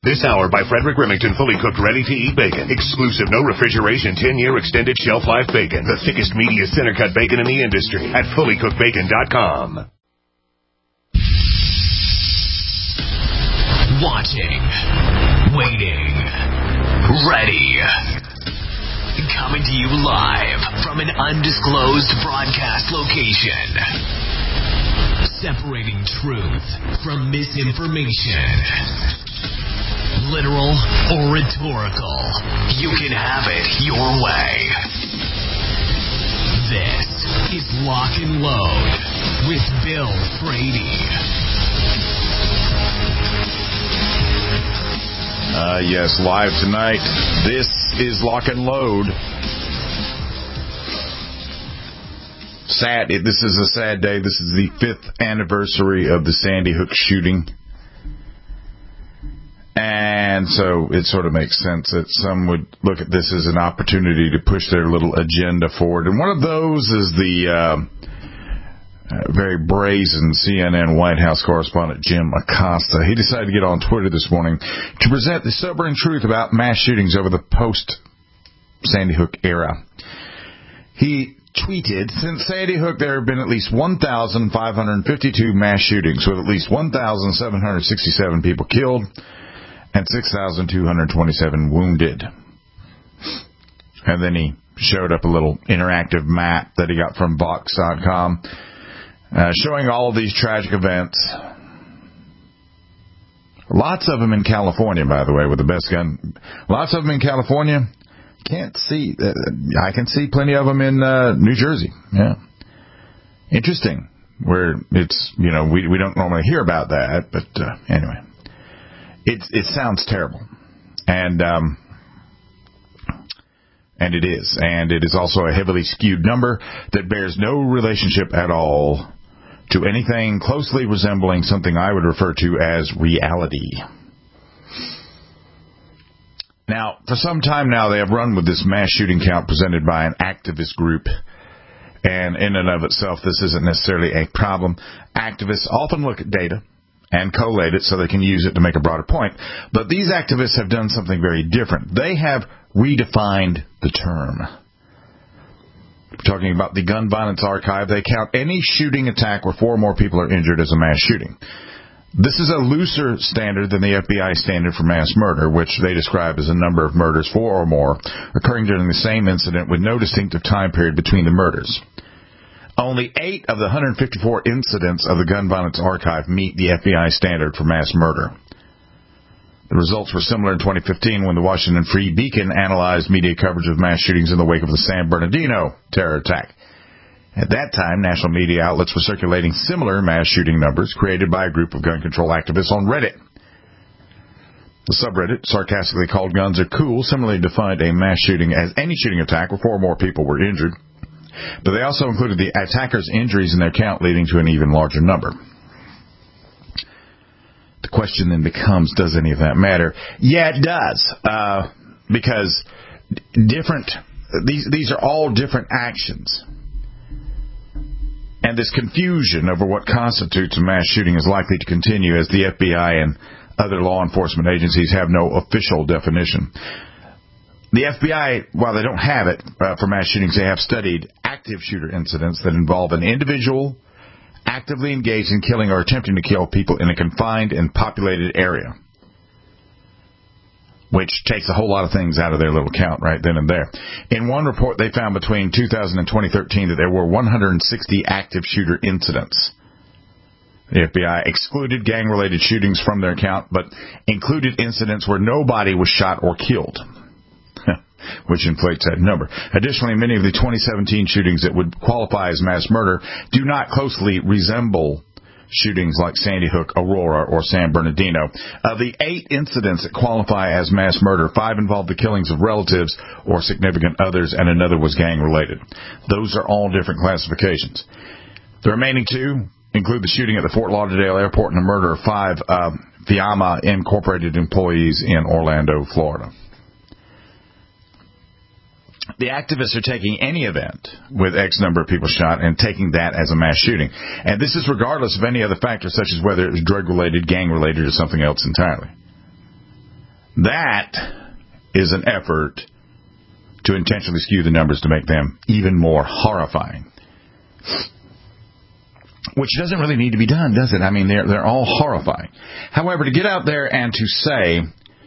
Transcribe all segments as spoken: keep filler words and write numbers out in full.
This hour by Frederick Remington, fully cooked, ready-to-eat bacon. Exclusive, no refrigeration, ten-year extended shelf life bacon. The thickest, meatiest center-cut bacon in the industry at fully cooked bacon dot com. Watching, waiting, ready. Coming to you live from an undisclosed broadcast location. Separating truth from misinformation. Literal or rhetorical, you can have it your way. This is Lock and Load with Bill Frady. Uh, yes, live tonight. This is Lock and Load. Sad. This is a sad day. This is the fifth anniversary of the Sandy Hook shooting. And so it sort of makes sense that some would look at this as an opportunity to push their little agenda forward. And one of those is the uh, uh, very brazen C N N White House correspondent Jim Acosta. He decided to get on Twitter this morning to present the sobering truth about mass shootings over the post-Sandy Hook era. He tweeted, since Sandy Hook, there have been at least one thousand five hundred fifty-two mass shootings with at least one thousand seven hundred sixty-seven people killed and six thousand two hundred twenty-seven wounded. And then he showed up a little interactive map that he got from Vox dot com uh, showing all of these tragic events. Lots of them in California, by the way, with the best gun. Lots of them in California. Can't see. Uh, I can see plenty of them in uh, New Jersey. Yeah. Interesting. Where it's, you know, we we don't normally hear about that, but uh, anyway. It it sounds terrible, and um, and it is, and it is also a heavily skewed number that bears no relationship at all to anything closely resembling something I would refer to as reality. Now, for some time now, they have run with this mass shooting count presented by an activist group, and in and of itself, this isn't necessarily a problem. Activists often look at data and collate it so they can use it to make a broader point. But these activists have done something very different. They have redefined the term. We're talking about the Gun Violence Archive. They count any shooting attack where four or more people are injured as a mass shooting. This is a looser standard than the F B I standard for mass murder, which they describe as a number of murders, four or more, occurring during the same incident with no distinctive time period between the murders. Only eight of the one hundred fifty-four incidents of the Gun Violence Archive meet the F B I standard for mass murder. The results were similar in twenty fifteen when the Washington Free Beacon analyzed media coverage of mass shootings in the wake of the San Bernardino terror attack. At that time, national media outlets were circulating similar mass shooting numbers created by a group of gun control activists on Reddit. The subreddit, sarcastically called Guns Are Cool, similarly defined a mass shooting as any shooting attack where four or more people were injured. But they also included the attacker's injuries in their count, leading to an even larger number. The question then becomes, does any of that matter? Yeah, it does. Uh, because different, these, these are all different actions. And this confusion over what constitutes a mass shooting is likely to continue as the F B I and other law enforcement agencies have no official definition. The F B I, while they don't have it uh, for mass shootings, they have studied active shooter incidents that involve an individual actively engaged in killing or attempting to kill people in a confined and populated area, which takes a whole lot of things out of their little count right then and there. In one report, they found between two thousand and twenty thirteen that there were one hundred sixty active shooter incidents. The F B I excluded gang-related shootings from their count, but included incidents where nobody was shot or killed, which inflates that number. Additionally, many of the twenty seventeen shootings that would qualify as mass murder do not closely resemble shootings like Sandy Hook, Aurora, or San Bernardino. Of the eight incidents that qualify as mass murder, five involved the killings of relatives or significant others, and another was gang-related. Those are all different classifications. The remaining two include the shooting at the Fort Lauderdale airport and the murder of five uh, Fiamma Incorporated employees in Orlando, Florida. The activists are taking any event with X number of people shot and taking that as a mass shooting. And this is regardless of any other factors, such as whether it was drug-related, gang-related, or something else entirely. That is an effort to intentionally skew the numbers to make them even more horrifying. Which doesn't really need to be done, does it? I mean, they're, they're all horrifying. However, to get out there and to say,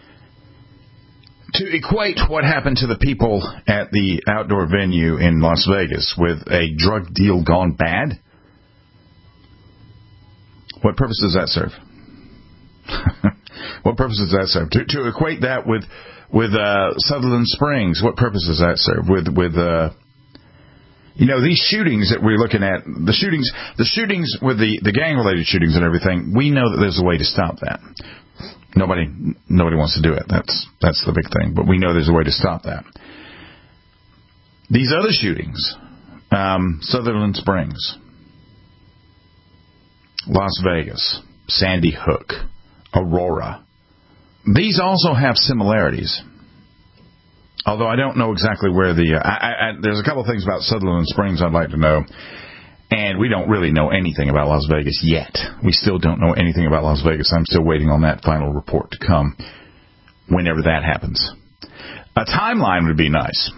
to equate what happened to the people at the outdoor venue in Las Vegas with a drug deal gone bad, what purpose does that serve? What purpose does that serve? To, to equate that with with uh, Sutherland Springs, what purpose does that serve? With with uh, you know, these shootings that we're looking at, the shootings, the shootings with the, the gang-related shootings and everything, we know that there's a way to stop that. Nobody nobody wants to do it. That's that's the big thing. But we know there's a way to stop that. These other shootings, um, Sutherland Springs, Las Vegas, Sandy Hook, Aurora, these also have similarities. Although I don't know exactly where the... Uh, I, I, there's a couple of things about Sutherland Springs I'd like to know. And we don't really know anything about Las Vegas yet. We still don't know anything about Las Vegas. I'm still waiting on that final report to come whenever that happens. A timeline would be nice.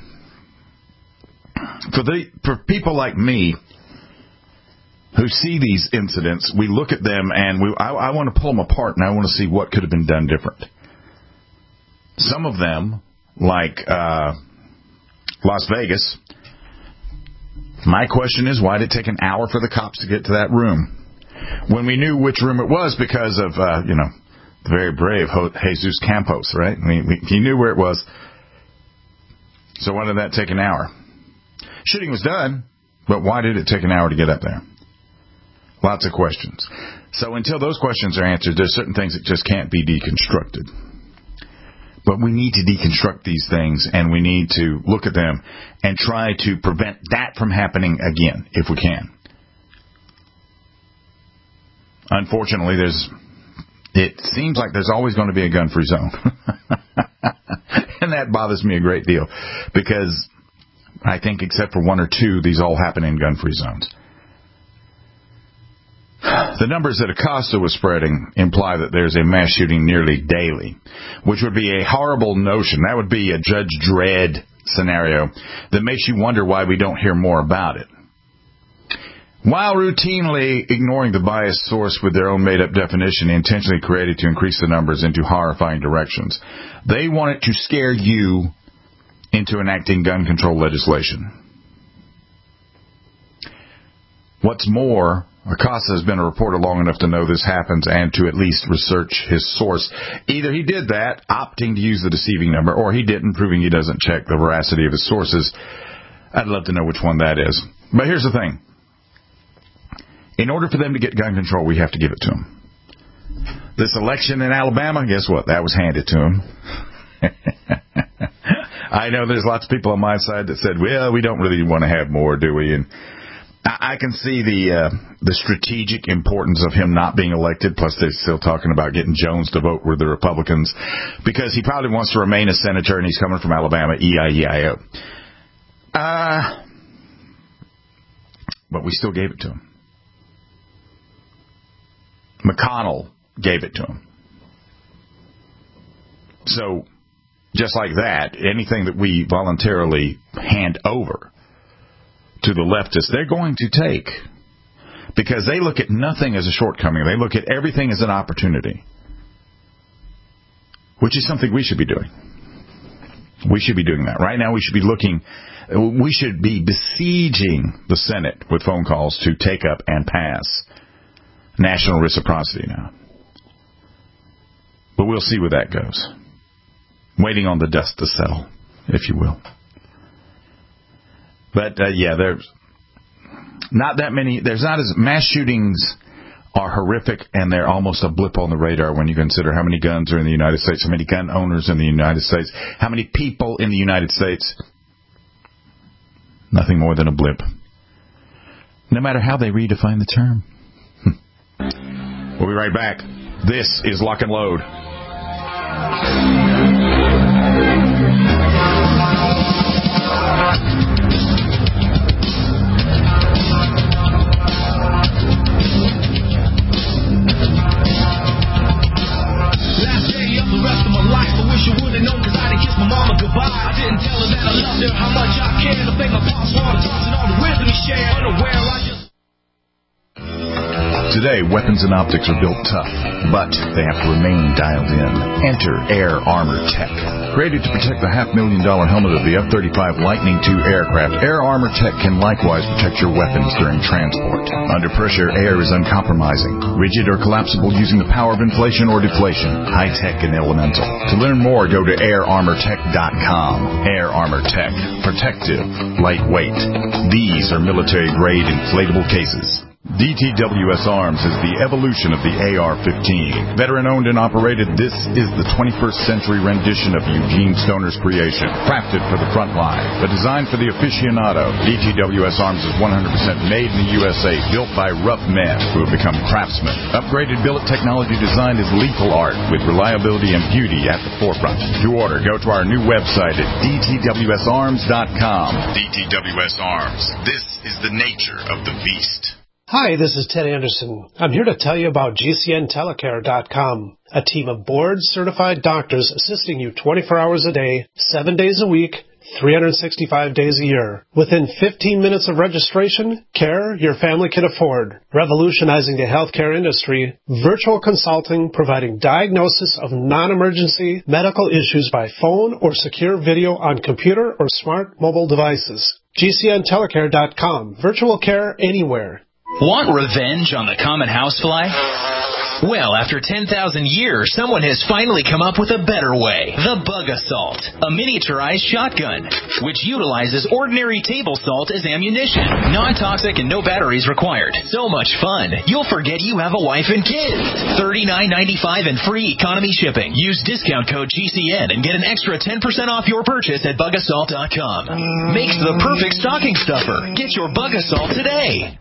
For the for people like me who see these incidents, we look at them and we I, I want to pull them apart and I want to see what could have been done different. Some of them, like uh, Las Vegas, my question is, why did it take an hour for the cops to get to that room? When we knew which room it was because of, uh, you know, the very brave Jesus Campos, right? I mean, we, he knew where it was. So why did that take an hour? Shooting was done, but why did it take an hour to get up there? Lots of questions. So until those questions are answered, there's certain things that just can't be deconstructed. But we need to deconstruct these things, and we need to look at them and try to prevent that from happening again, if we can. Unfortunately, there's it seems like there's always going to be a gun-free zone. And that bothers me a great deal, because I think except for one or two, these all happen in gun-free zones. The numbers that Acosta was spreading imply that there's a mass shooting nearly daily, which would be a horrible notion. That would be a Judge Dredd scenario that makes you wonder why we don't hear more about it. While routinely ignoring the biased source with their own made-up definition intentionally created to increase the numbers into horrifying directions, they wanted to scare you into enacting gun control legislation. What's more, Acosta has been a reporter long enough to know this happens and to at least research his source. Either he did that, opting to use the deceiving number, or he didn't, proving he doesn't check the veracity of his sources. I'd love to know which one that is. But here's the thing. In order for them to get gun control, we have to give it to them. This election in Alabama, guess what? That was handed to them. I know there's lots of people on my side that said, well, we don't really want to have more, do we? And I can see the uh, the strategic importance of him not being elected, plus they're still talking about getting Jones to vote with the Republicans, because he probably wants to remain a senator, and he's coming from Alabama, E I E I O. Uh, but we still gave it to him. McConnell gave it to him. So, just like that, anything that we voluntarily hand over to the leftists, they're going to take, because they look at nothing as a shortcoming. They look at everything as an opportunity, which is something we should be doing. We should be doing that. Right now we should be looking, we should be besieging the Senate with phone calls to take up and pass national reciprocity now. But we'll see where that goes. Waiting on the dust to settle, if you will. But, uh, yeah, there's not that many. There's not as mass shootings are horrific, and they're almost a blip on the radar when you consider how many guns are in the United States, how many gun owners in the United States, how many people in the United States. Nothing more than a blip. No matter how they redefine the term. We'll be right back. This is Lock and Load. Today, weapons and optics are built tough, but they have to remain dialed in. Enter Air Armor Tech. Created to protect the half-million dollar helmet of the F thirty-five Lightning two aircraft, Air Armor Tech can likewise protect your weapons during transport. Under pressure, air is uncompromising, rigid or collapsible using the power of inflation or deflation, high-tech and elemental. To learn more, go to air armor tech dot com. Air Armor Tech. Protective. Lightweight. These are military-grade inflatable cases. D T W S Arms is the evolution of the A R fifteen. Veteran-owned and operated, this is the twenty-first century rendition of Eugene Stoner's creation. Crafted for the front line, but designed for the aficionado. D T W S Arms is one hundred percent made in the U S A, built by rough men who have become craftsmen. Upgraded billet technology designed as lethal art, with reliability and beauty at the forefront. To order, go to our new website at D T W S arms dot com. D T W S Arms. This is the nature of the beast. Hi, this is Ted Anderson. I'm here to tell you about G C N telecare dot com, a team of board-certified doctors assisting you twenty-four hours a day, seven days a week, three hundred sixty-five days a year. Within fifteen minutes of registration, care your family can afford. Revolutionizing the healthcare industry, virtual consulting providing diagnosis of non-emergency medical issues by phone or secure video on computer or smart mobile devices. G C N telecare dot com. Virtual care anywhere. Want revenge on the common housefly? Well, after ten thousand years, someone has finally come up with a better way. The Bug Assault, a miniaturized shotgun, which utilizes ordinary table salt as ammunition. Non-toxic and no batteries required. So much fun, you'll forget you have a wife and kids. thirty-nine ninety-five and free economy shipping. Use discount code G C N and get an extra ten percent off your purchase at bug assault dot com. Makes the perfect stocking stuffer. Get your Bug Assault today.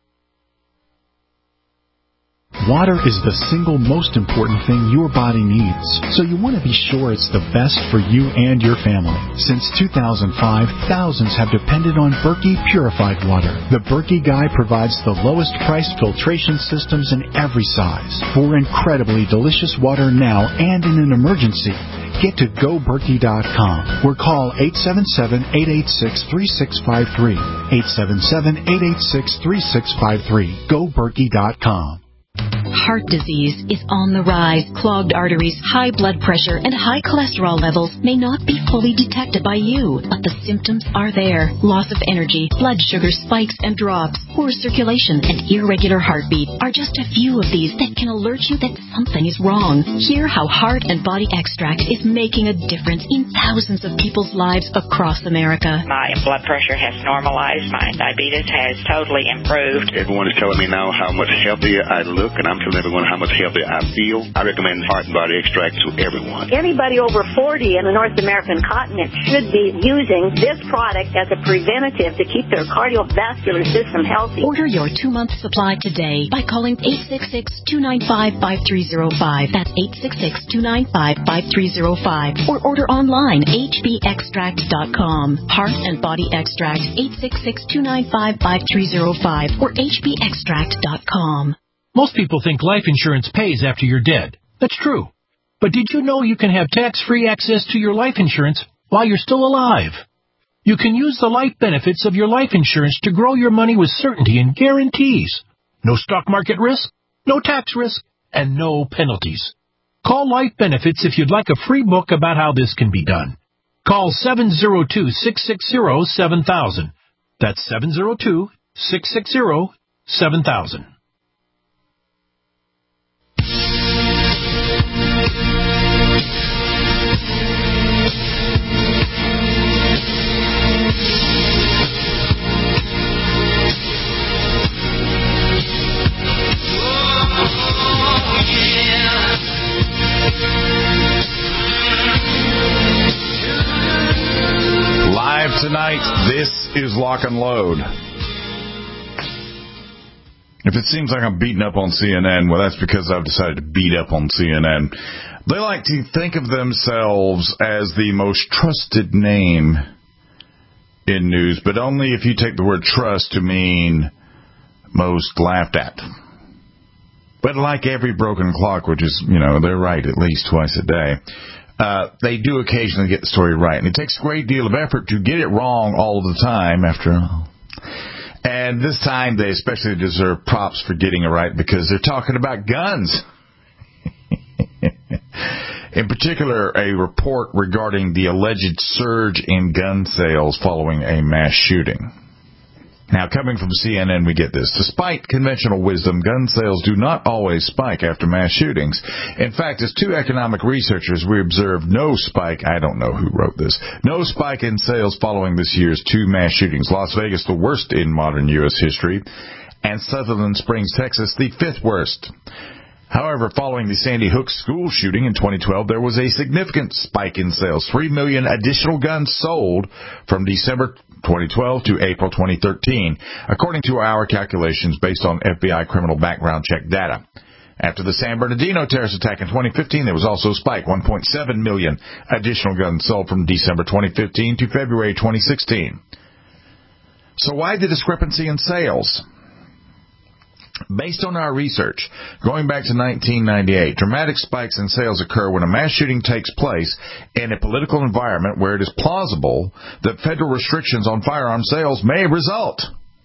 Water is the single most important thing your body needs, so you want to be sure it's the best for you and your family. Since two thousand five, thousands have depended on Berkey purified water. The Berkey Guy provides the lowest priced filtration systems in every size. For incredibly delicious water now and in an emergency, get to go berkey dot com or call eight seven seven, eight eight six, three six five three. eight seven seven, eight eight six, three six five three. go berkey dot com. Heart disease is on the rise. Clogged arteries, high blood pressure, and high cholesterol levels may not be fully detected by you, but the symptoms are there. Loss of energy, blood sugar spikes and drops, poor circulation, and irregular heartbeat are just a few of these that can alert you that something is wrong. Hear how Heart and Body Extract is making a difference in thousands of people's lives across America. My blood pressure has normalized. My diabetes has totally improved. Everyone is telling me now how much healthier I look, and I'm telling everyone how much healthier I feel. I recommend Heart and Body Extract to everyone. Anybody over forty in the North American continent should be using this product as a preventative to keep their cardiovascular system healthy. Order your two-month supply today by calling eight six six, two nine five, five three zero five. That's eight six six, two nine five, five three zero five. Or order online, h b extract dot com. Heart and Body Extract, eight six six, two nine five, five three zero five or h b extract dot com. Most people think life insurance pays after you're dead. That's true. But did you know you can have tax-free access to your life insurance while you're still alive? You can use the life benefits of your life insurance to grow your money with certainty and guarantees. No stock market risk, no tax risk, and no penalties. Call Life Benefits if you'd like a free book about how this can be done. Call seven zero two, six six zero, seven thousand. That's seven zero two, six six zero, seven thousand. Live tonight, this is Lock and Load. If it seems like I'm beating up on C N N, well, that's because I've decided to beat up on C N N. They like to think of themselves as the most trusted name in news, but only if you take the word trust to mean most laughed at. But like every broken clock, which is, you know, they're right at least twice a day, uh, they do occasionally get the story right. And it takes a great deal of effort to get it wrong all of the time, after all. And this time, they especially deserve props for getting it right because they're talking about guns. In particular, a report regarding the alleged surge in gun sales following a mass shooting. Now, coming from C N N, we get this. Despite conventional wisdom, gun sales do not always spike after mass shootings. In fact, as two economic researchers, we observed no spike. I don't know who wrote this. No spike in sales following this year's two mass shootings. Las Vegas, the worst in modern U S history, and Sutherland Springs, Texas, the fifth worst. However, following the Sandy Hook school shooting in twenty twelve, there was a significant spike in sales. Three million additional guns sold from December twenty twelve to April twenty thirteen, according to our calculations based on F B I criminal background check data. After the San Bernardino terrorist attack in twenty fifteen, there was also a spike. one point seven million additional guns sold from December twenty fifteen to February twenty sixteen. So why the discrepancy in sales? Based on our research, going back to nineteen ninety-eight, dramatic spikes in sales occur when a mass shooting takes place in a political environment where it is plausible that federal restrictions on firearm sales may result.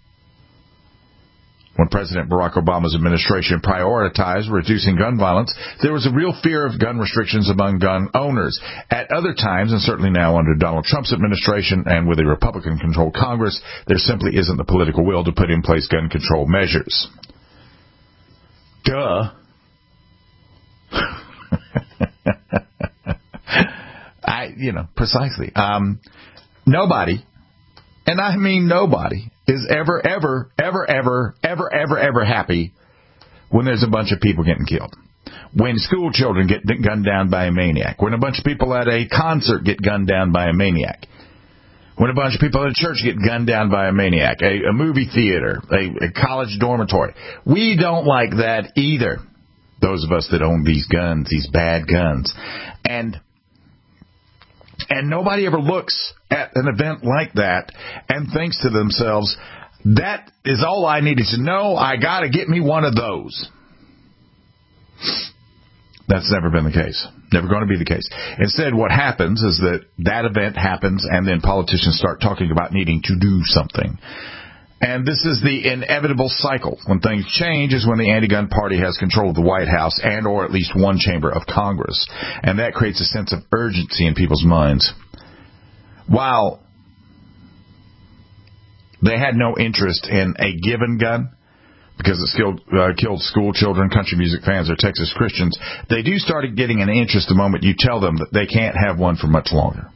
When President Barack Obama's administration prioritized reducing gun violence, there was a real fear of gun restrictions among gun owners. At other times, and certainly now under Donald Trump's administration and with a Republican-controlled Congress, there simply isn't the political will to put in place gun control measures. Duh. I, you know, precisely. Um, nobody, and I mean nobody, is ever, ever, ever, ever, ever, ever, ever happy when there's a bunch of people getting killed. When school children get gunned down by a maniac. When a bunch of people at a concert get gunned down by a maniac. When a bunch of people at a church get gunned down by a maniac, a, a movie theater, a, a college dormitory. We don't like that either, those of us that own these guns, these bad guns. And and nobody ever looks at an event like that and thinks to themselves, that is all I needed to know. I got to get me one of those. That's never been the case. Never going to be the case. Instead, what happens is that that event happens, and then politicians start talking about needing to do something. And this is the inevitable cycle. When things change is when the anti-gun party has control of the White House and or at least one chamber of Congress. And that creates a sense of urgency in people's minds. While they had no interest in a given gun, because it killed, uh, killed school children, country music fans, or Texas Christians, they do start getting an interest the moment you tell them that they can't have one for much longer.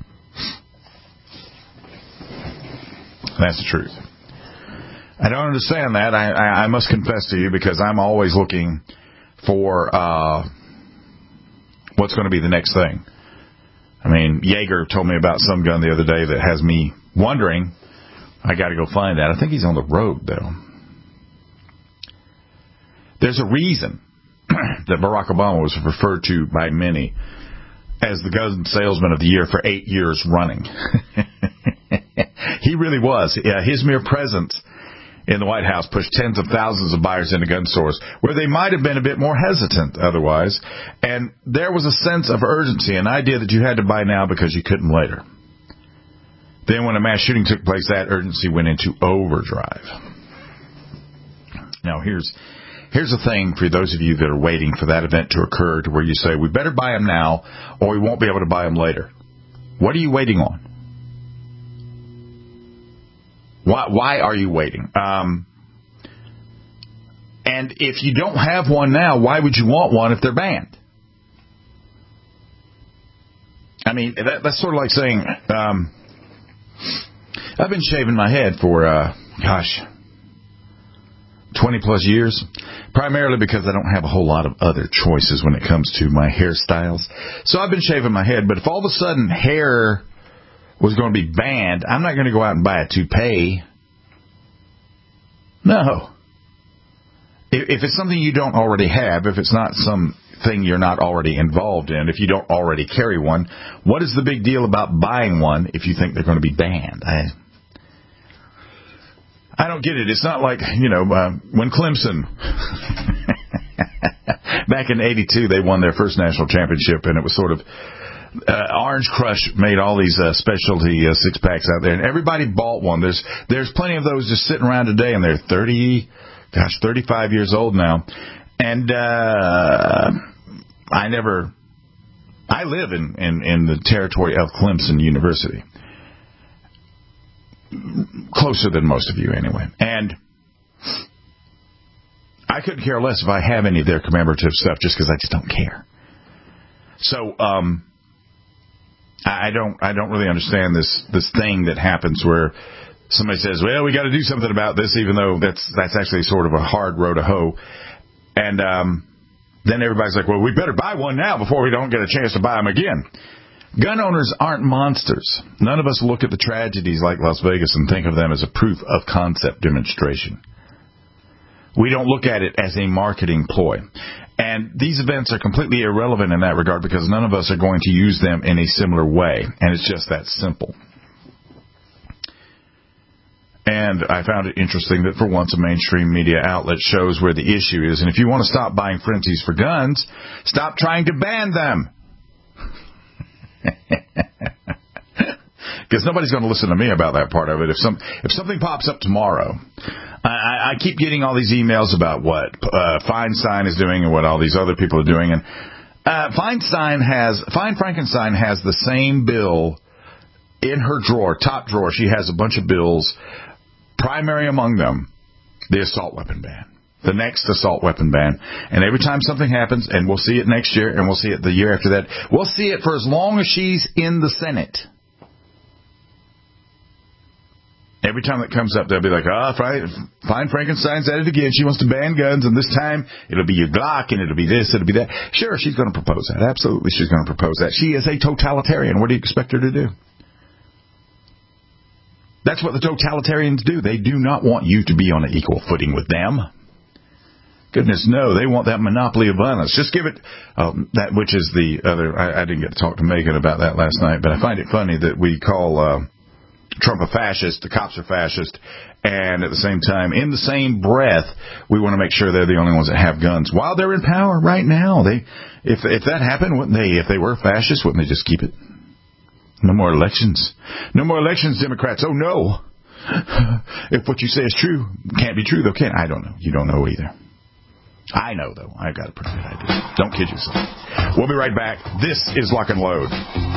That's the truth. I don't understand that. I, I, I must confess to you, because I'm always looking for uh, what's going to be the next thing. I mean, Jaeger told me about some gun the other day that has me wondering. I got to go find that. I think he's on the road, though. There's a reason that Barack Obama was referred to by many as the gun salesman of the year for eight years running. He really was. Yeah, his mere presence in the White House pushed tens of thousands of buyers into gun stores where they might have been a bit more hesitant otherwise. And there was a sense of urgency, an idea that you had to buy now because you couldn't later. Then when a mass shooting took place, that urgency went into overdrive. Now, here's... Here's the thing for those of you that are waiting for that event to occur to where you say, we better buy them now or we won't be able to buy them later. What are you waiting on? Why, why are you waiting? Um, and if you don't have one now, why would you want one if they're banned? I mean, that, that's sort of like saying, um, I've been shaving my head for, uh, gosh, twenty plus years, primarily because I don't have a whole lot of other choices when it comes to my hairstyles. So I've been shaving my head, but if all of a sudden hair was going to be banned, I'm not going to go out and buy a toupee. No. If, if it's something you don't already have, if it's not something you're not already involved in, if you don't already carry one, what is the big deal about buying one if you think they're going to be banned? I I don't get it. It's not like, you know, uh, when Clemson, back in eighty-two, they won their first national championship, and it was sort of Uh, Orange Crush made all these uh, specialty uh, six packs out there, and everybody bought one. There's there's plenty of those just sitting around today, and they're thirty, gosh, thirty-five years old now. And uh, I never, I live in, in, in the territory of Clemson University, closer than most of you anyway. And I couldn't care less if I have any of their commemorative stuff, just because I just don't care. So um, I don't I don't really understand this this thing that happens where somebody says, well, we got to do something about this, even though that's that's actually sort of a hard row to hoe. And um, then everybody's like, well, we better buy one now before we don't get a chance to buy them again. Gun owners aren't monsters. None of us look at the tragedies like Las Vegas and think of them as a proof of concept demonstration. We don't look at it as a marketing ploy. And these events are completely irrelevant in that regard because none of us are going to use them in a similar way. And it's just that simple. And I found it interesting that for once a mainstream media outlet shows where the issue is. And if you want to stop buying frenzies for guns, stop trying to ban them. Because nobody's going to listen to me about that part of it. If some if something pops up tomorrow, I, I keep getting all these emails about what uh, Feinstein is doing and what all these other people are doing. And uh, Feinstein has Fine Frankenstein has the same bill in her drawer, top drawer. She has a bunch of bills. Primary among them, the assault weapon ban. The next assault weapon ban. And every time something happens, and we'll see it next year, and we'll see it the year after that, we'll see it for as long as she's in the Senate. Every time it comes up, they'll be like, oh, Fine Frankenstein's at it again. She wants to ban guns, and this time it'll be your Glock, and it'll be this, it'll be that. Sure, she's going to propose that. Absolutely, she's going to propose that. She is a totalitarian. What do you expect her to do? That's what the totalitarians do. They do not want you to be on an equal footing with them. Goodness, no. They want that monopoly of violence. Just give it, um, that which is the other, I, I didn't get to talk to Megan about that last night, but I find it funny that we call uh, Trump a fascist, the cops are fascist, and at the same time, in the same breath, we want to make sure they're the only ones that have guns. While they're in power right now, they, if if that happened, wouldn't they, if they were fascists, wouldn't they just keep it? No more elections. No more elections, Democrats. Oh, no. If what you say is true, can't be true, though, can't. I don't know. You don't know either. I know, though. I've got a pretty good idea. Don't kid yourself. We'll be right back. This is Lock and Load.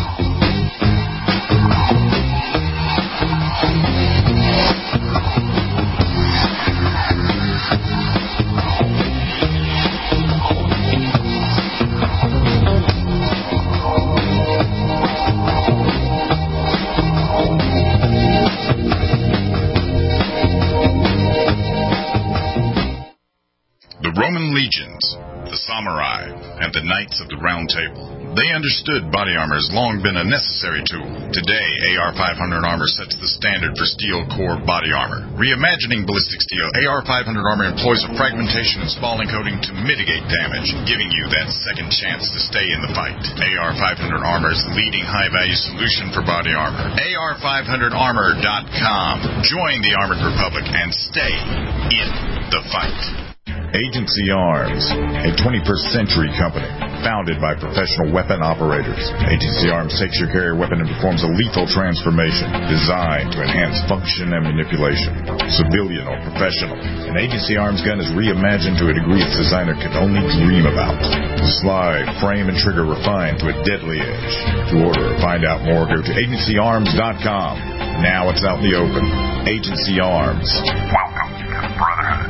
Roman legions, the samurai, and the knights of the Round Table. They understood body armor has long been a necessary tool. Today, A R five hundred armor sets the standard for steel core body armor. Reimagining ballistic steel, A R five hundred armor employs a fragmentation and spalling coating to mitigate damage, giving you that second chance to stay in the fight. A R five hundred armor is the leading high-value solution for body armor. A R five hundred armor dot com. Join the Armored Republic and stay in the fight. Agency Arms, a twenty-first century company, founded by professional weapon operators. Agency Arms takes your carrier weapon and performs a lethal transformation designed to enhance function and manipulation. Civilian or professional, an Agency Arms gun is reimagined to a degree its designer could only dream about. Slide, frame, and trigger refined to a deadly edge. To order or find out more, go to agency arms dot com. Now it's out in the open. Agency Arms. Welcome to the Brotherhood.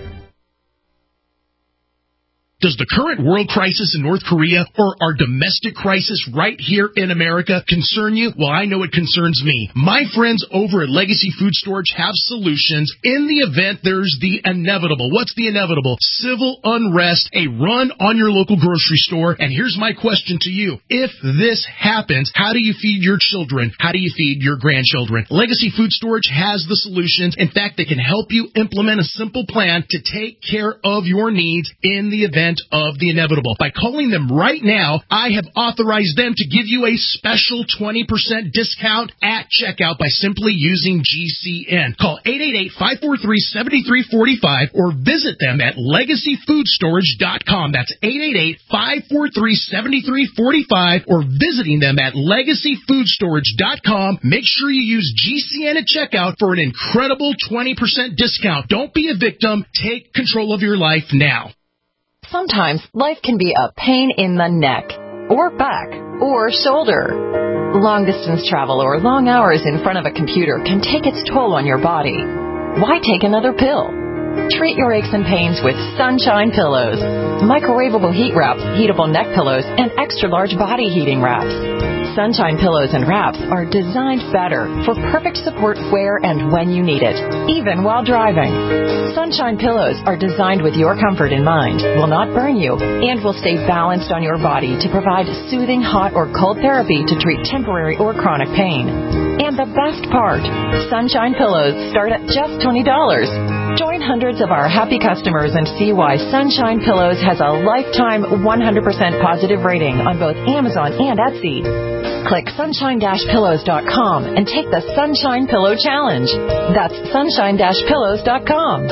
Does the current world crisis in North Korea or our domestic crisis right here in America concern you? Well, I know it concerns me. My friends over at Legacy Food Storage have solutions in the event there's the inevitable. What's the inevitable? Civil unrest, a run on your local grocery store. And here's my question to you. If this happens, how do you feed your children? How do you feed your grandchildren? Legacy Food Storage has the solutions. In fact, they can help you implement a simple plan to take care of your needs in the event percent of the inevitable. By calling them right now, I have authorized them to give you a special twenty percent discount at checkout by simply using G C N. Call eight eight eight, five four three, seven three four five or visit them at legacy food storage dot com. That's eight eight eight, five four three, seven three four five or visiting them at legacy food storage dot com. Make sure you use G C N at checkout for an incredible twenty percent discount. Don't be a victim. Take control of your life now. Sometimes life can be a pain in the neck, or back, or shoulder. Long-distance travel or long hours in front of a computer can take its toll on your body. Why take another pill? Treat your aches and pains with Sunshine Pillows. Microwavable heat wraps, heatable neck pillows, and extra-large body heating wraps. Sunshine Pillows and wraps are designed better for perfect support where and when you need it, even while driving. Sunshine Pillows are designed with your comfort in mind, will not burn you, and will stay balanced on your body to provide soothing hot or cold therapy to treat temporary or chronic pain. And the best part, Sunshine Pillows start at just twenty dollars. Join hundreds of our happy customers and see why Sunshine Pillows has a lifetime one hundred percent positive rating on both Amazon and Etsy. Click sunshine dash pillows dot com and take the Sunshine Pillow Challenge. That's sunshine dash pillows dot com.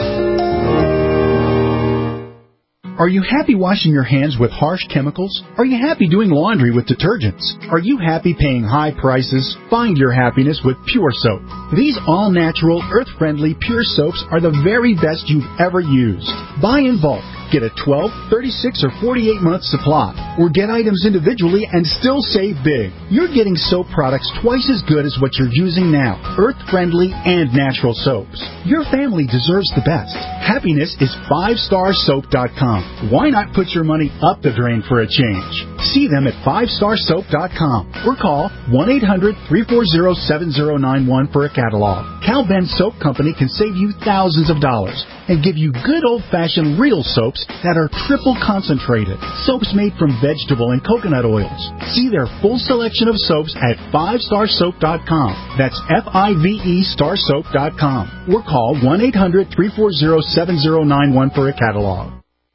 Are you happy washing your hands with harsh chemicals? Are you happy doing laundry with detergents? Are you happy paying high prices? Find your happiness with Pure Soap. These all-natural, earth-friendly Pure Soaps are the very best you've ever used. Buy in bulk. Get a twelve, thirty-six, or forty-eight month supply, or get items individually and still save big. You're getting soap products twice as good as what you're using now, earth-friendly and natural soaps. Your family deserves the best. Happiness is five star soap dot com. Why not put your money up the drain for a change? See them at five star soap dot com or call one eight hundred, three four zero, seven zero nine one for a catalog. Cal Ben Soap Company can save you thousands of dollars and give you good old-fashioned real soaps that are triple concentrated. Soaps made from vegetable and coconut oils. See their full selection of soaps at five star soap dot com. That's F I V E star soap dot com. Or call one eight hundred, three four zero, seven zero nine one for a catalog.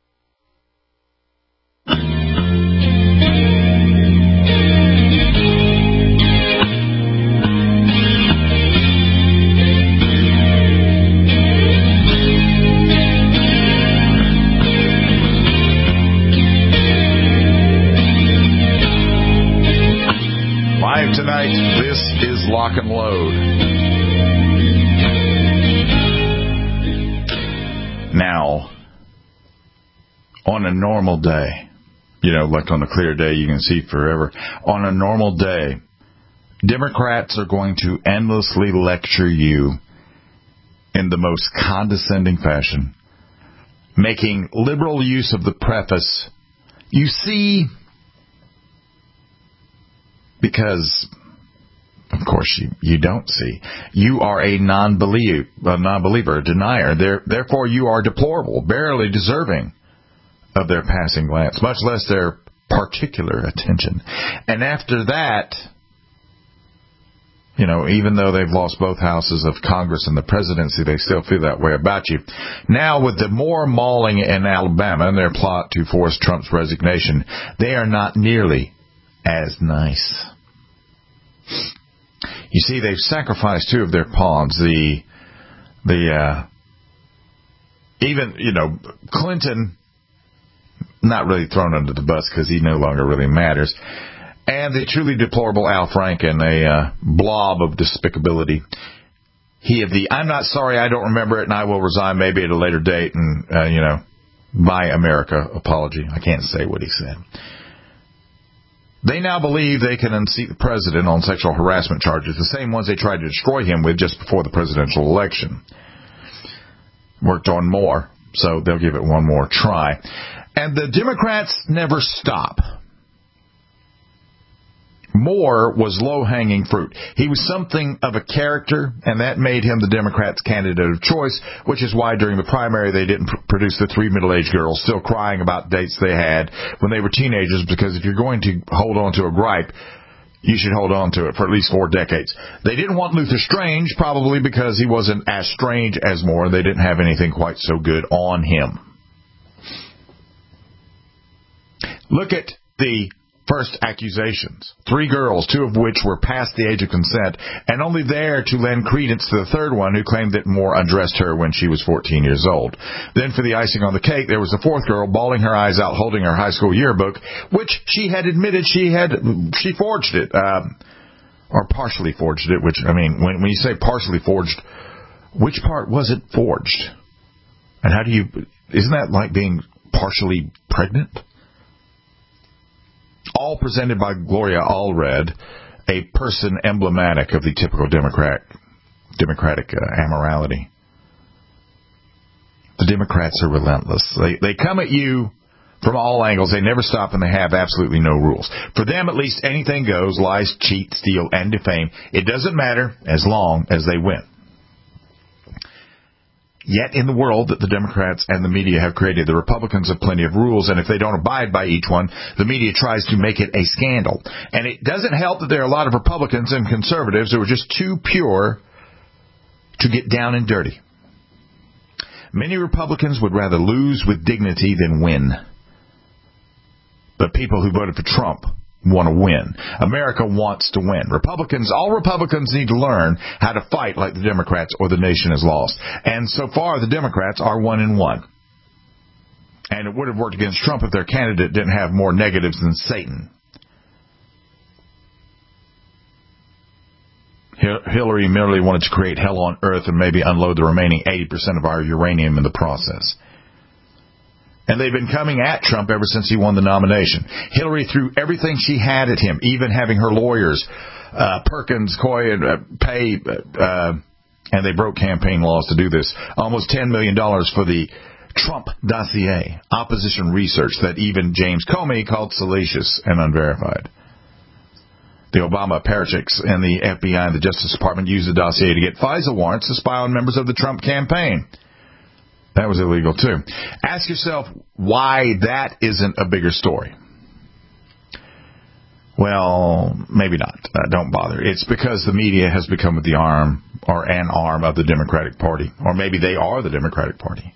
Tonight, this is Lock and Load. Now, on a normal day, you know, like on a clear day, you can see forever. On a normal day, Democrats are going to endlessly lecture you in the most condescending fashion, making liberal use of the preface. You see, because, of course, you, you don't see. You are a non-believer, a non-believer, a denier. There, therefore, you are deplorable, barely deserving of their passing glance, much less their particular attention. And after that, you know, even though they've lost both houses of Congress and the presidency, they still feel that way about you. Now, with the more mauling in Alabama and their plot to force Trump's resignation, they are not nearly as nice. You see, they've sacrificed two of their pawns. The, the, uh, even, you know, Clinton, not really thrown under the bus because he no longer really matters. And the truly deplorable Al Franken, a uh, blob of despicability. He of the, I'm not sorry, I don't remember it, and I will resign maybe at a later date, and, uh, you know, buy America apology. I can't say what he said. They now believe they can unseat the president on sexual harassment charges, the same ones they tried to destroy him with just before the presidential election. Worked on more, so they'll give it one more try. And the Democrats never stop. Moore was low-hanging fruit. He was something of a character, and that made him the Democrats' candidate of choice, which is why during the primary they didn't pr- produce the three middle-aged girls still crying about dates they had when they were teenagers, because if you're going to hold on to a gripe, you should hold on to it for at least four decades. They didn't want Luther Strange, probably because he wasn't as strange as Moore. They didn't have anything quite so good on him. Look at the first accusations. Three girls, two of which were past the age of consent, and only there to lend credence to the third one who claimed that Moore undressed her when she was fourteen years old. Then for the icing on the cake, there was the fourth girl bawling her eyes out holding her high school yearbook, which she had admitted she had, she forged it, um, or partially forged it, which, I mean, when, when you say partially forged, which part was it forged? And how do you, isn't that like being partially pregnant? All presented by Gloria Allred, a person emblematic of the typical Democrat, Democratic uh, amorality. The Democrats are relentless. They they come at you from all angles. They never stop, and they have absolutely no rules. For them, at least, anything goes: lies, cheat, steal, and defame. It doesn't matter as long as they win. Yet in the world that the Democrats and the media have created, the Republicans have plenty of rules, and if they don't abide by each one, the media tries to make it a scandal. And it doesn't help that there are a lot of Republicans and conservatives who are just too pure to get down and dirty. Many Republicans would rather lose with dignity than win. But people who voted for Trump want to win. America wants to win. Republicans, all Republicans need to learn how to fight like the Democrats, or the nation is lost. And so far, the Democrats are one and one. And it would have worked against Trump if their candidate didn't have more negatives than Satan. Hillary merely wanted to create hell on earth and maybe unload the remaining eighty percent of our uranium in the process. And they've been coming at Trump ever since he won the nomination. Hillary threw everything she had at him, even having her lawyers, uh, Perkins, Coy, and uh, pay, uh, and they broke campaign laws to do this, almost ten million dollars for the Trump dossier, opposition research that even James Comey called salacious and unverified. The Obama apparatchiks and the F B I and the Justice Department used the dossier to get FISA warrants to spy on members of the Trump campaign. That was illegal, too. Ask yourself why that isn't a bigger story. Well, maybe not. Uh, don't bother. It's because the media has become the arm or an arm of the Democratic Party. Or maybe they are the Democratic Party.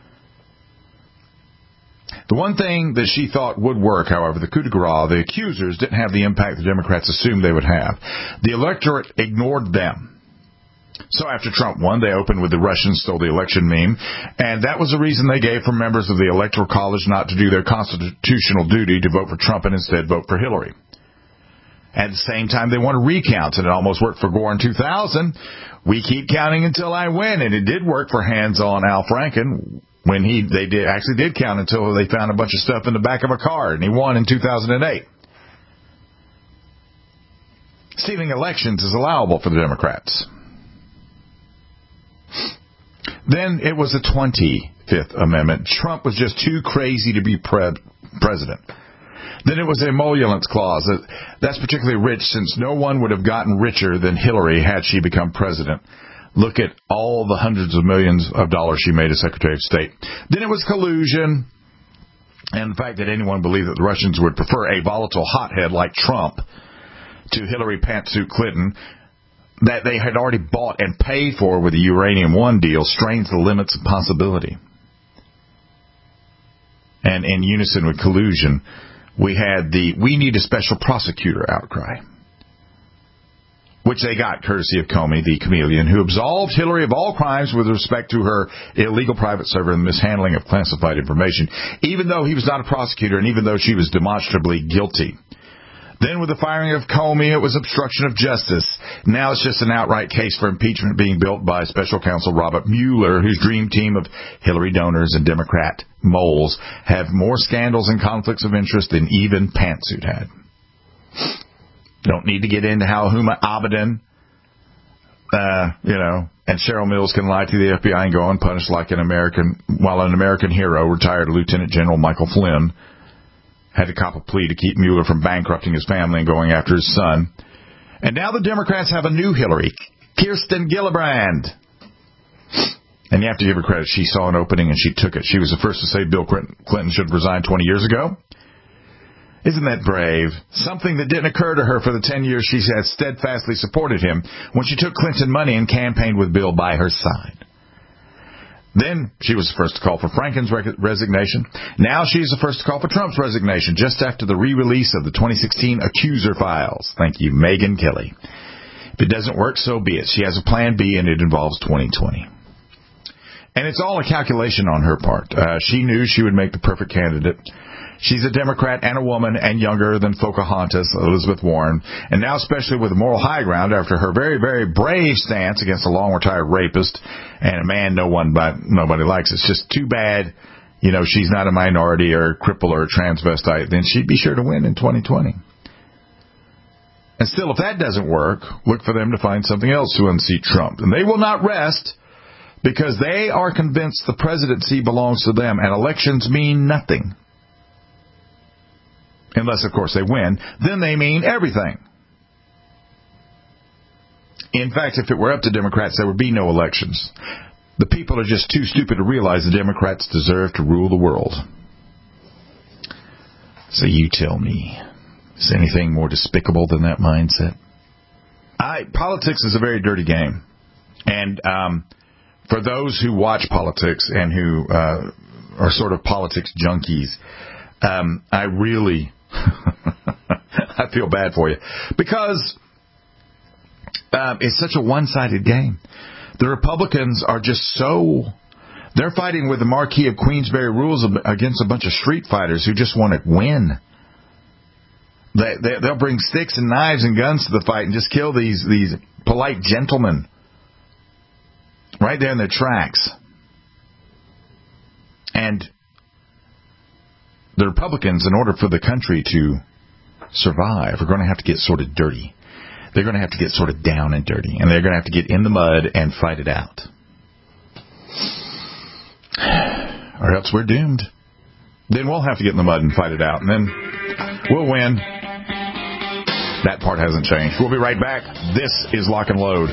The one thing that she thought would work, however, the coup de grace, the accusers didn't have the impact the Democrats assumed they would have. The electorate ignored them. So after Trump won, they opened with the Russians stole the election meme, and that was the reason they gave for members of the Electoral College not to do their constitutional duty to vote for Trump and instead vote for Hillary. At the same time, they wanted recounts, and it almost worked for Gore in two thousand. We keep counting until I win, and it did work for hands-on Al Franken when he they did actually did count until they found a bunch of stuff in the back of a car, and he won in two thousand eight. Stealing elections is allowable for the Democrats. Then it was the twenty-fifth Amendment. Trump was just too crazy to be pre- president. Then it was the emoluments clause. That's particularly rich since no one would have gotten richer than Hillary had she become president. Look at all the hundreds of millions of dollars she made as Secretary of State. Then it was collusion. And the fact that anyone believed that the Russians would prefer a volatile hothead like Trump to Hillary Pantsuit Clinton that they had already bought and paid for with the Uranium One deal strains the limits of possibility. And in unison with collusion, we had the we need a special prosecutor outcry, which they got courtesy of Comey, the chameleon, who absolved Hillary of all crimes with respect to her illegal private server and mishandling of classified information, even though he was not a prosecutor and even though she was demonstrably guilty. Then with the firing of Comey, it was obstruction of justice. Now it's just an outright case for impeachment being built by special counsel Robert Mueller, whose dream team of Hillary donors and Democrat moles have more scandals and conflicts of interest than even Pantsuit had. Don't need to get into how Huma Abedin, uh, you know, and Cheryl Mills can lie to the F B I and go unpunished like an American, while an American hero, retired Lieutenant General Michael Flynn, had to cop a plea to keep Mueller from bankrupting his family and going after his son. And now the Democrats have a new Hillary, Kirsten Gillibrand. And you have to give her credit. She saw an opening and she took it. She was the first to say Bill Clinton should have resigned twenty years ago. Isn't that brave? Something that didn't occur to her for the ten years she had steadfastly supported him when she took Clinton money and campaigned with Bill by her side. Then she was the first to call for Franken's re- resignation. Now she's the first to call for Trump's resignation, just after the re-release of the twenty sixteen Accuser files. Thank you, Megyn Kelly. If it doesn't work, so be it. She has a plan B, and it involves twenty twenty. And it's all a calculation on her part. Uh, she knew she would make the perfect candidate. She's a Democrat and a woman and younger than Pocahontas, Elizabeth Warren, and now especially with the moral high ground after her very, very brave stance against a long-retired rapist and a man no one but nobody likes. It's just too bad, you know, she's not a minority or a cripple or a transvestite. Then she'd be sure to win in twenty twenty. And still, if that doesn't work, look for them to find something else to unseat Trump. And they will not rest because they are convinced the presidency belongs to them and elections mean nothing. Unless, of course, they win, then they mean everything. In fact, if it were up to Democrats, there would be no elections. The people are just too stupid to realize the Democrats deserve to rule the world. So you tell me, is anything more despicable than that mindset? I, politics is a very dirty game. And um, for those who watch politics and who uh, are sort of politics junkies, um, I really... I feel bad for you because um, it's such a one-sided game. The Republicans are just so... They're fighting with the Marquis of Queensberry rules against a bunch of street fighters who just want to win. They, they, they'll bring sticks and knives and guns to the fight and just kill these, these polite gentlemen right there in their tracks. And the Republicans, in order for the country to survive, are going to have to get sort of dirty. They're going to have to get sort of down and dirty. And they're going to have to get in the mud and fight it out. Or else we're doomed. Then we'll have to get in the mud and fight it out. And then we'll win. That part hasn't changed. We'll be right back. This is Lock and Load.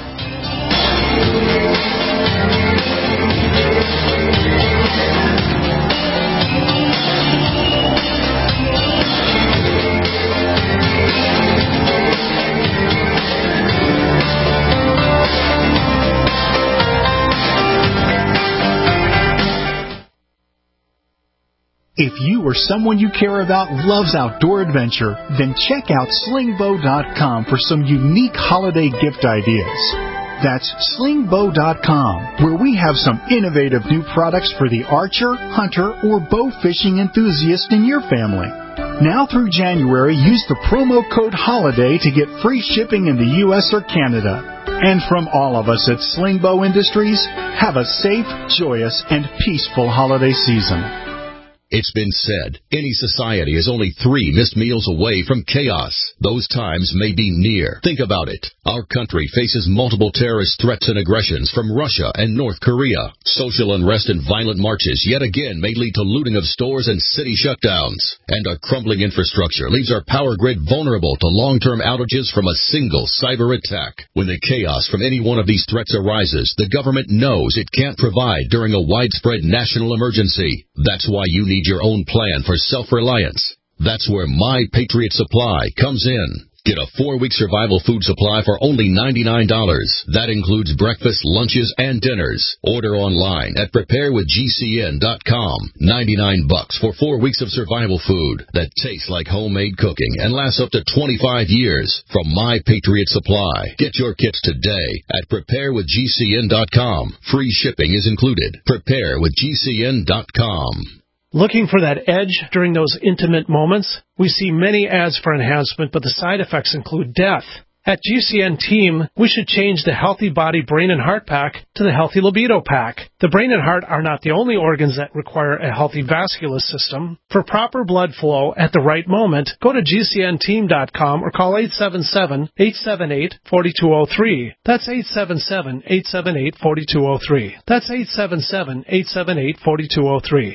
If you or someone you care about loves outdoor adventure, then check out sling bow dot com for some unique holiday gift ideas. That's sling bow dot com, where we have some innovative new products for the archer, hunter, or bow fishing enthusiast in your family. Now through January, use the promo code HOLIDAY to get free shipping in the U S or Canada. And from all of us at Sling Bow Industries, have a safe, joyous, and peaceful holiday season. It's been said, any society is only three missed meals away from chaos. Those times may be near. Think about it. Our country faces multiple terrorist threats and aggressions from Russia and North Korea. Social unrest and violent marches yet again may lead to looting of stores and city shutdowns. And our crumbling infrastructure leaves our power grid vulnerable to long-term outages from a single cyber attack. When the chaos from any one of these threats arises, the government knows it can't provide during a widespread national emergency. That's why you need your own plan for self-reliance. That's where My Patriot Supply comes in. Get a four-week survival food supply for only ninety-nine dollars. That includes breakfast, lunches, and dinners. Order online at prepare with G C N dot com. ninety-nine bucks for four weeks of survival food that tastes like homemade cooking and lasts up to twenty-five years from My Patriot Supply. Get your kits today at prepare with G C N dot com. Free shipping is included. prepare with G C N dot com. Looking for that edge during those intimate moments? We see many ads for enhancement, but the side effects include death. At G C N Team, we should change the Healthy Body, Brain, and Heart Pack to the Healthy Libido Pack. The brain and heart are not the only organs that require a healthy vascular system. For proper blood flow at the right moment, go to G C N team dot com or call eight seven seven, eight seven eight, four two zero three. That's eight seven seven, eight seven eight, four two zero three. That's eight seven seven, eight seven eight, four two zero three.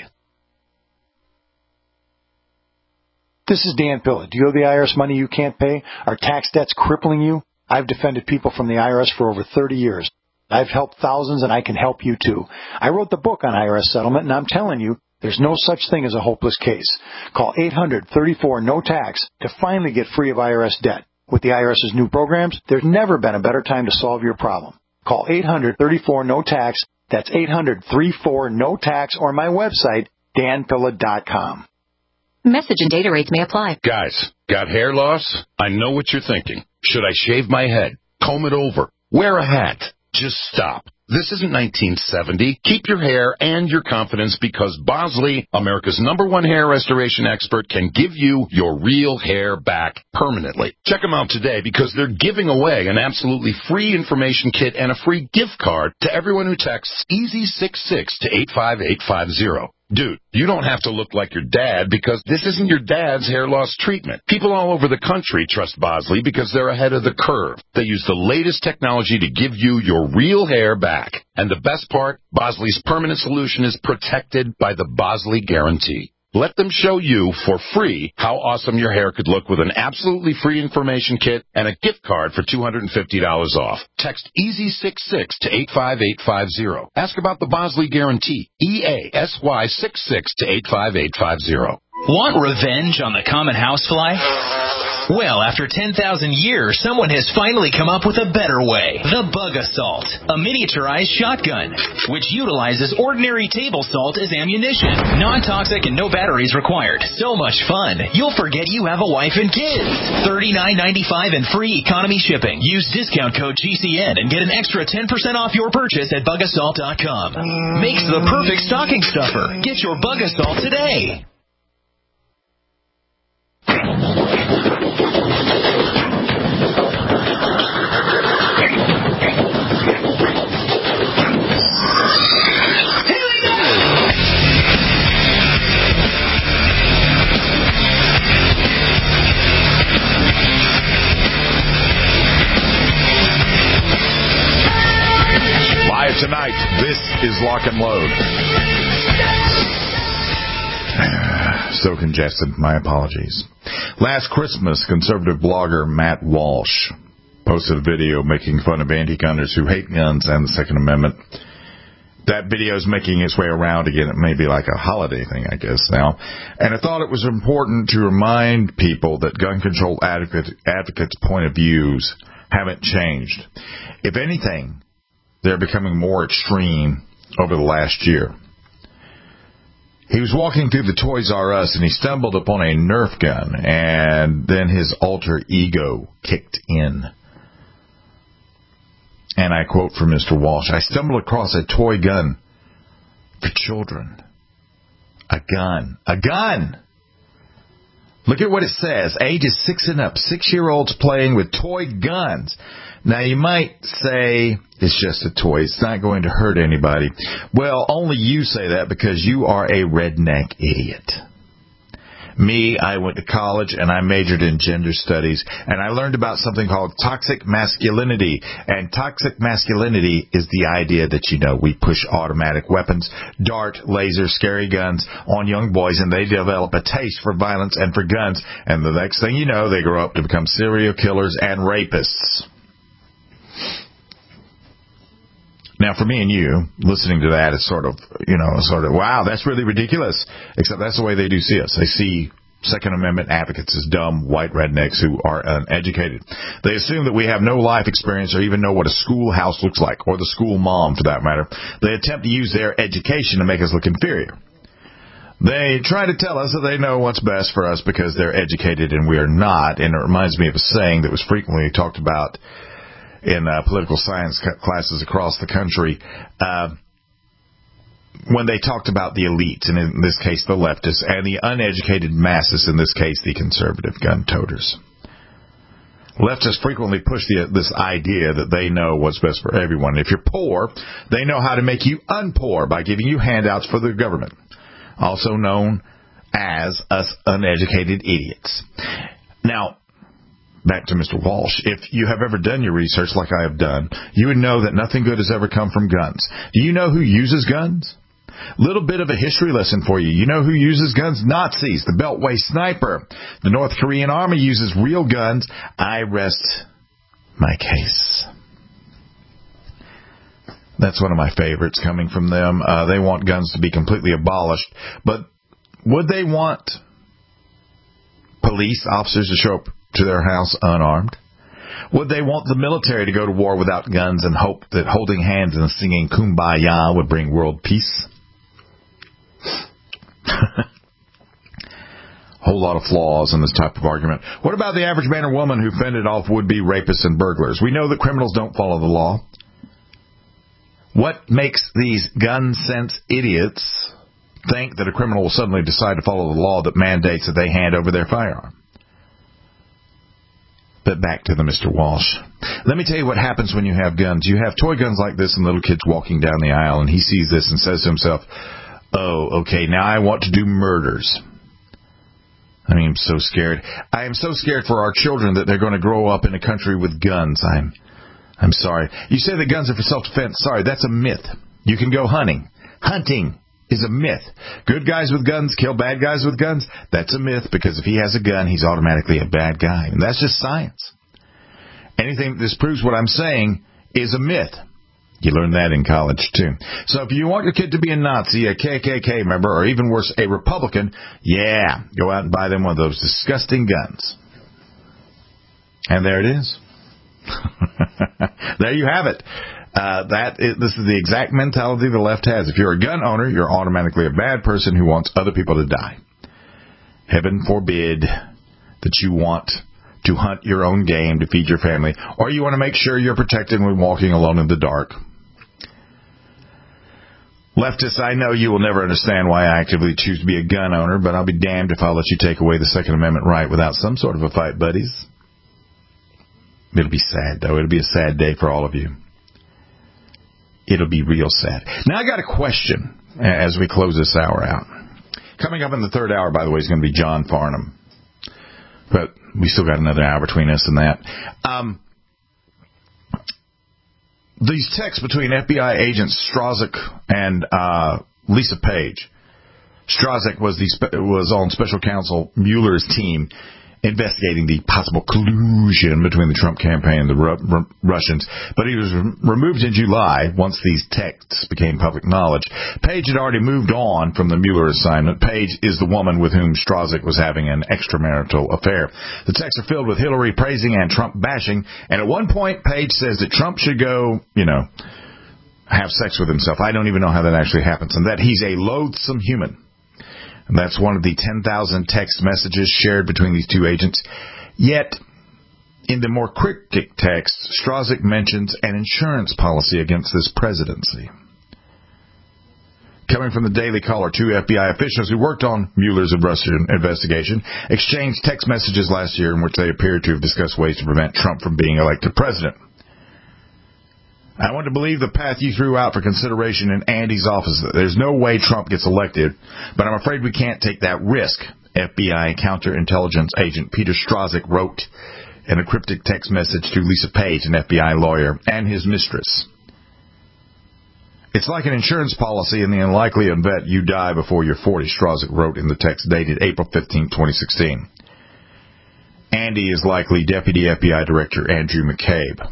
This is Dan Pilla. Do you owe the I R S money you can't pay? Are tax debts crippling you? I've defended people from the I R S for over thirty years. I've helped thousands, and I can help you too. I wrote the book on I R S settlement, and I'm telling you, there's no such thing as a hopeless case. Call eight hundred, thirty-four, no tax to finally get free of I R S debt. With the IRS's new programs, there's never been a better time to solve your problem. Call eight hundred, thirty-four, no tax That's eight hundred, three four, N O T A X or my website, dan pilla dot com. Message and data rates may apply. Guys, got hair loss? I know what you're thinking. Should I shave my head? Comb it over? Wear a hat? Just stop. This isn't nineteen seventy. Keep your hair and your confidence because Bosley, America's number one hair restoration expert, can give you your real hair back permanently. Check them out today because they're giving away an absolutely free information kit and a free gift card to everyone who texts easy six six to eight five eight five zero. Dude, you don't have to look like your dad because this isn't your dad's hair loss treatment. People all over the country trust Bosley because they're ahead of the curve. They use the latest technology to give you your real hair back. And the best part, Bosley's permanent solution is protected by the Bosley Guarantee. Let them show you for free how awesome your hair could look with an absolutely free information kit and a gift card for two hundred fifty dollars off. Text easy six six to eight five eight five zero. Ask about the Bosley Guarantee. E A S Y six six to eight five eight five zero. Want revenge on the common housefly? Well, after ten thousand years, someone has finally come up with a better way. The Bug Assault, a miniaturized shotgun, which utilizes ordinary table salt as ammunition. Non-toxic and no batteries required. So much fun, you'll forget you have a wife and kids. thirty-nine ninety-five and free economy shipping. Use discount code G C N and get an extra ten percent off your purchase at bug assault dot com. Makes the perfect stocking stuffer. Get your Bug Assault today. Live tonight, this is Lock and Load. So congested, my apologies. Last Christmas, conservative blogger Matt Walsh posted a video making fun of anti-gunners who hate guns and the Second Amendment. That video is making its way around again. It may be like a holiday thing, I guess, now. And I thought it was important to remind people that gun control advocate, advocates' point of views haven't changed. If anything, they're becoming more extreme over the last year. He was walking through the Toys R Us and he stumbled upon a Nerf gun, and then his alter ego kicked in. And I quote from Mister Walsh, "I stumbled across a toy gun for children. A gun. A gun! Look at what it says. Ages six and up. Six-year-olds playing with toy guns." Now, you might say, it's just a toy. It's not going to hurt anybody. Well, only you say that because you are a redneck idiot. Me, I went to college and I majored in gender studies, and I learned about something called toxic masculinity. And toxic masculinity is the idea that, you know, we push automatic weapons, dart, laser, scary guns on young boys, and they develop a taste for violence and for guns. And the next thing you know, they grow up to become serial killers and rapists. Now, for me and you, listening to that is sort of, you know, sort of, wow, that's really ridiculous. Except that's the way they do see us. They see Second Amendment advocates as dumb white rednecks who are uneducated. They assume that we have no life experience or even know what a schoolhouse looks like, or the school mom, for that matter. They attempt to use their education to make us look inferior. They try to tell us that they know what's best for us because they're educated and we are not. And it reminds me of a saying that was frequently talked about in uh, political science classes across the country, uh, when they talked about the elites, and in this case the leftists, and the uneducated masses, in this case the conservative gun-toters. Leftists frequently push the, this idea that they know what's best for everyone. If you're poor, they know how to make you unpoor by giving you handouts for the government, also known as us uneducated idiots. Now, back to Mister Walsh. If you have ever done your research like I have done, you would know that nothing good has ever come from guns. Do you know who uses guns? Little bit of a history lesson for you. You know who uses guns? Nazis, the Beltway sniper. The North Korean army uses real guns. I rest my case. That's one of my favorites coming from them. Uh, they want guns to be completely abolished. But would they want police officers to show up to their house unarmed? Would they want the military to go to war without guns and hope that holding hands and singing Kumbaya would bring world peace? Whole lot of flaws in this type of argument. What about the average man or woman who fended off would-be rapists and burglars? We know that criminals don't follow the law. What makes these gun sense idiots think that a criminal will suddenly decide to follow the law that mandates that they hand over their firearm? But back to the Mister Walsh. Let me tell you what happens when you have guns. You have toy guns like this and little kids walking down the aisle, and he sees this and says to himself, oh, okay, now I want to do murders. I mean, I'm so scared. I am so scared for our children that they're going to grow up in a country with guns. I'm I'm sorry. You say that guns are for self-defense. Sorry, that's a myth. You can go hunting. Hunting is a myth. Good guys with guns kill bad guys with guns. That's a myth, because if he has a gun, he's automatically a bad guy. And that's just science. Anything that disproves what I'm saying is a myth. You learn that in college, too. So if you want your kid to be a Nazi, a K K K member, or even worse, a Republican, yeah, go out and buy them one of those disgusting guns. And there it is. There you have it. Uh, that is, this is the exact mentality the left has. If you're a gun owner, you're automatically a bad person who wants other people to die. Heaven forbid that you want to hunt your own game to feed your family, or you want to make sure you're protected when walking alone in the dark. Leftists, I know you will never understand why I actively choose to be a gun owner, but I'll be damned if I'll let you take away the Second Amendment right without some sort of a fight, buddies. It'll be sad, though. It'll be a sad day for all of you. It'll be real sad. Now, I got a question as we close this hour out. Coming up in the third hour, by the way, is going to be John Farnham. But we still got another hour between us and that. Um, these texts between F B I agents Strzok and uh, Lisa Page. Strzok was the spe- was on Special Counsel Mueller's team investigating the possible collusion between the Trump campaign and the Ru- Ru- Russians, but he was re- removed in July once these texts became public knowledge. Page had already moved on from the Mueller assignment. Page is the woman with whom Strzok was having an extramarital affair. The texts are filled with Hillary praising and Trump bashing, and at one point, Page says that Trump should go, you know, have sex with himself. I don't even know how that actually happens, and that he's a loathsome human. And that's one of the ten thousand text messages shared between these two agents. Yet, in the more cryptic text, Strzok mentions an insurance policy against this presidency. Coming from the Daily Caller, two F B I officials who worked on Mueller's Russian investigation exchanged text messages last year in which they appeared to have discussed ways to prevent Trump from being elected president. I want to believe the path you threw out for consideration in Andy's office. There's no way Trump gets elected, but I'm afraid we can't take that risk, F B I counterintelligence agent Peter Strzok wrote in a cryptic text message to Lisa Page, an F B I lawyer, and his mistress. It's like an insurance policy in the unlikely event you die before you're forty, Strzok wrote in the text dated April fifteenth, twenty sixteen. Andy is likely Deputy F B I Director Andrew McCabe.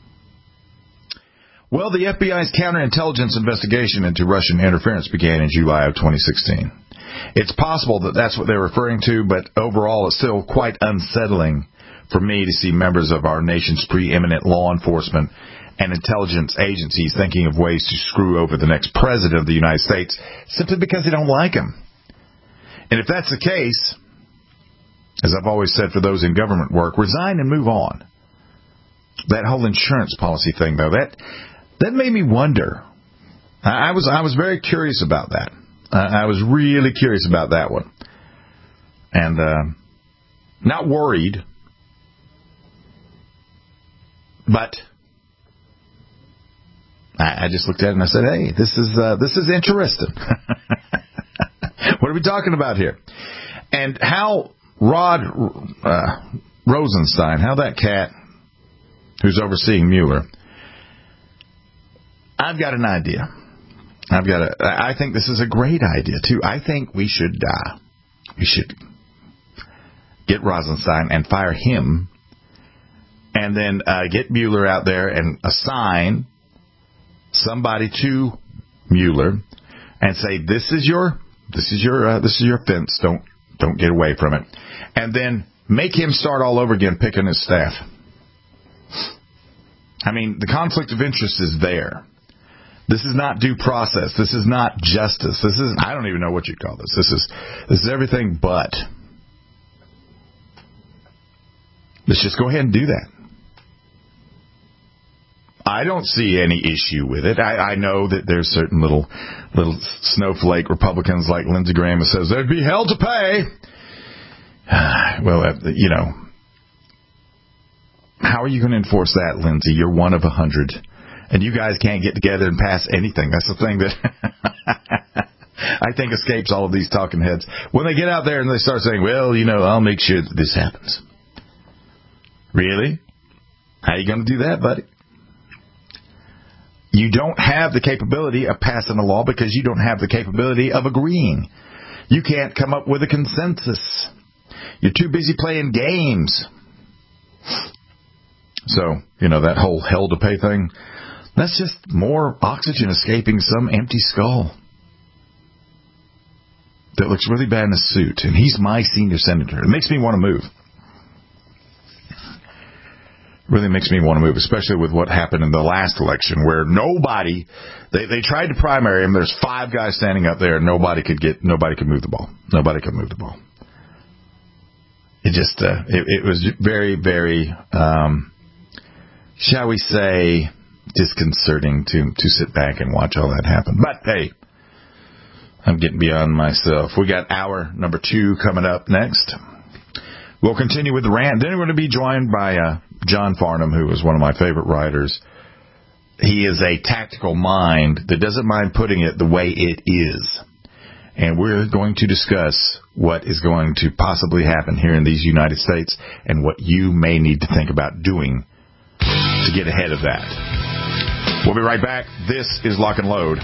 Well, the F B I's counterintelligence investigation into Russian interference began in July of twenty sixteen. It's possible that that's what they're referring to, but overall it's still quite unsettling for me to see members of our nation's preeminent law enforcement and intelligence agencies thinking of ways to screw over the next president of the United States simply because they don't like him. And if that's the case, as I've always said for those in government work, resign and move on. That whole insurance policy thing, though, that... That made me wonder. I was I was very curious about that. I was really curious about that one. And uh, not worried, but I, I just looked at it and I said, hey, this is uh, this is interesting. What are we talking about here? And how Rod uh, Rosenstein, how that cat who's overseeing Mueller, I've got an idea. I've got a. I think this is a great idea too. I think we should. Uh, we should get Rosenstein and fire him, and then uh, get Mueller out there and assign somebody to Mueller and say, "This is your. This is your. Uh, this is your fence. Don't don't get away from it." And then make him start all over again picking his staff. I mean, the conflict of interest is there. This is not due process. This is not justice. This is, I don't even know what you'd call this. This is, this is everything but. Let's just go ahead and do that. I don't see any issue with it. I, I know that there's certain little little snowflake Republicans like Lindsey Graham who says there'd be hell to pay. Well, uh, you know, how are you going to enforce that, Lindsey? You're one of a hundred, and you guys can't get together and pass anything. That's the thing that I think escapes all of these talking heads. When they get out there and they start saying, well, you know, I'll make sure that this happens. Really? How are you going to do that, buddy? You don't have the capability of passing a law because you don't have the capability of agreeing. You can't come up with a consensus. You're too busy playing games. So, you know, that whole hell to pay thing, that's just more oxygen escaping some empty skull that looks really bad in a suit. And he's my senior senator. It makes me want to move. Really makes me want to move, especially with what happened in the last election where nobody, they, they tried to primary him. There's five guys standing up there and nobody could get, nobody could move the ball. Nobody could move the ball. It just, uh, it, it was very, very, um, shall we say, disconcerting to, to sit back and watch all that happen. But hey, I'm getting beyond myself. We got hour number two coming up next. We'll continue with the rant. Then we're going to be joined by uh, John Farnham, who is one of my favorite writers. He is a tactical mind that doesn't mind putting it the way it is. And we're going to discuss what is going to possibly happen here in these United States and what you may need to think about doing to get ahead of that. We'll be right back. This is Lock and Load.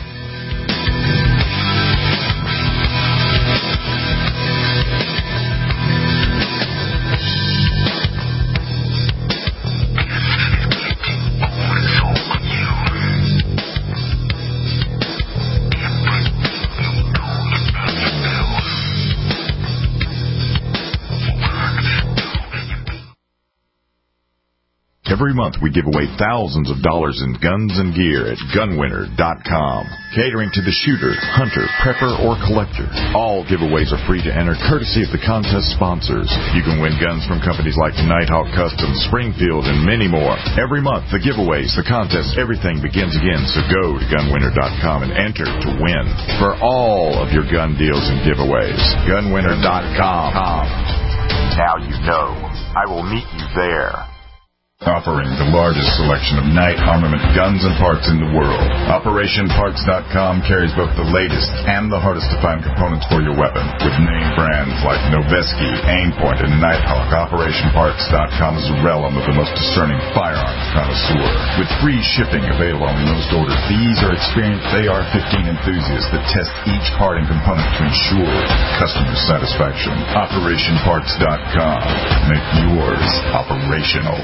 Every month we give away thousands of dollars in guns and gear at gun winner dot com. Catering to the shooter, hunter, prepper, or collector. All giveaways are free to enter, courtesy of the contest sponsors. You can win guns from companies like Nighthawk Customs, Springfield, and many more. Every month, the giveaways, the contests, everything begins again. So go to gun winner dot com and enter to win for all of your gun deals and giveaways. gun winner dot com. Now you know. I will meet you there. Offering the largest selection of night armament guns and parts in the world. Operation Parts dot com carries both the latest and the hardest to find components for your weapon. With name brands like Noveske, Aimpoint, and Nighthawk, Operation Parts dot com is a realm of the most discerning firearms connoisseur. With free shipping available on most orders, these are experienced A R fifteen enthusiasts that test each part and component to ensure customer satisfaction. Operation Parts dot com. Make yours operational.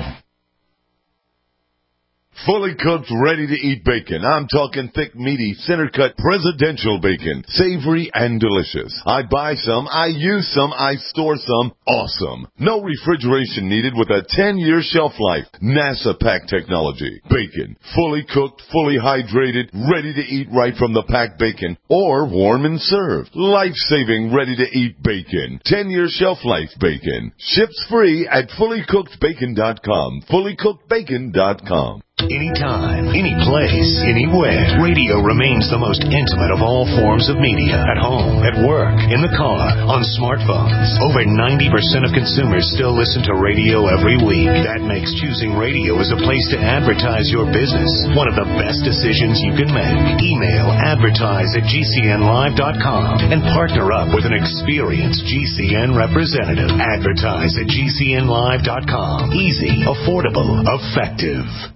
Fully cooked, ready-to-eat bacon. I'm talking thick, meaty, center-cut presidential bacon. Savory and delicious. I buy some, I use some, I store some. Awesome. No refrigeration needed with a ten-year shelf life. NASA pack technology. Bacon. Fully cooked, fully hydrated, ready to eat right from the packed bacon. Or warm and served. Life-saving, ready-to-eat bacon. ten-year shelf life bacon. Ships free at fully cooked bacon dot com. fully cooked bacon dot com. Anytime, any place, anywhere. Radio remains the most intimate of all forms of media. At home, at work, in the car, on smartphones. Over ninety percent of consumers still listen to radio every week. That makes choosing radio as a place to advertise your business one of the best decisions you can make. Email advertise at G C N live dot com and partner up with an experienced G C N representative. Advertise at G C N live dot com. Easy, affordable, effective.